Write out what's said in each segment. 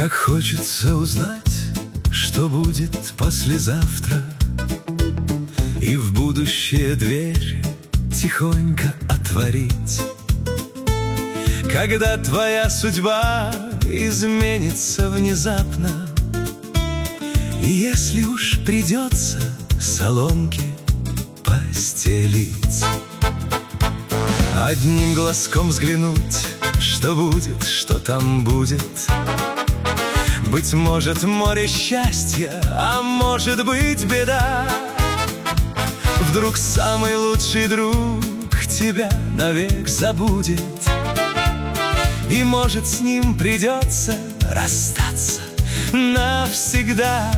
Как хочется узнать, что будет послезавтра, и в будущее дверь тихонько отворить. Когда твоя судьба изменится внезапно, и если уж придется соломки постелить, одним глазком взглянуть, что будет, что там будет. Быть может, море счастья, а может быть, беда. Вдруг самый лучший друг тебя навек забудет, и, может, с ним придется расстаться навсегда.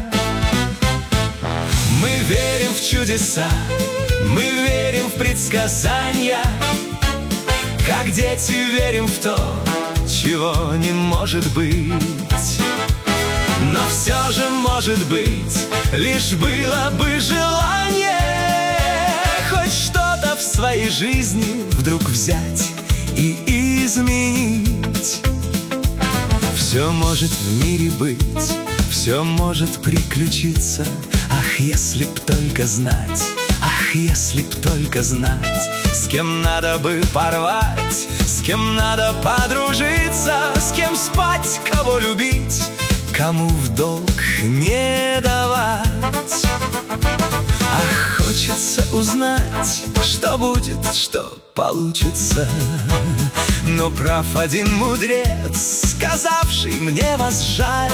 Мы верим в чудеса, мы верим в предсказания, как дети верим в то, чего не может быть. Но все же может быть, лишь было бы желание хоть что-то в своей жизни вдруг взять и изменить. Все может в мире быть, все может приключиться. Ах, если б только знать, ах, если б только знать, с кем надо бы порвать, с кем надо подружиться, с кем спать, кого любить, кому в долг не давать. Ах, хочется узнать, что будет, что получится. Но прав один мудрец, сказавший: мне вас жаль.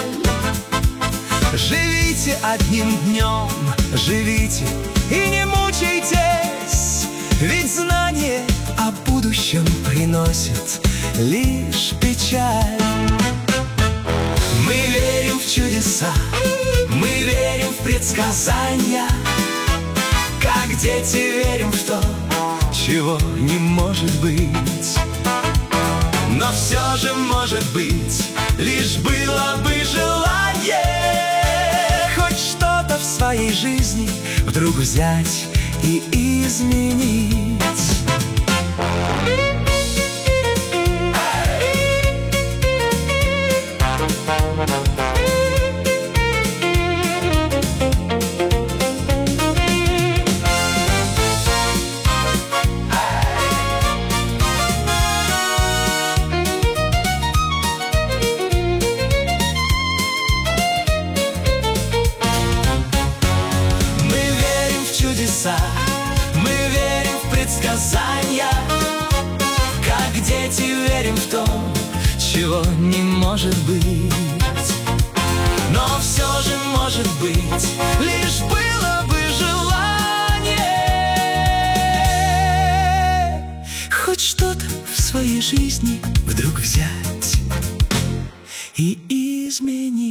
Живите одним днем, живите и не мучайтесь, ведь знание о будущем приносит лишь печаль. Мы верим в чудеса, мы верим в предсказания, как дети верим в то, чего не может быть. Но все же может быть, лишь было бы желание хоть что-то в своей жизни вдруг взять и изменить. Мы верим в предсказания, как дети верим в то, чего не может быть. Но все же может быть, лишь было бы желание хоть что-то в своей жизни вдруг взять и изменить.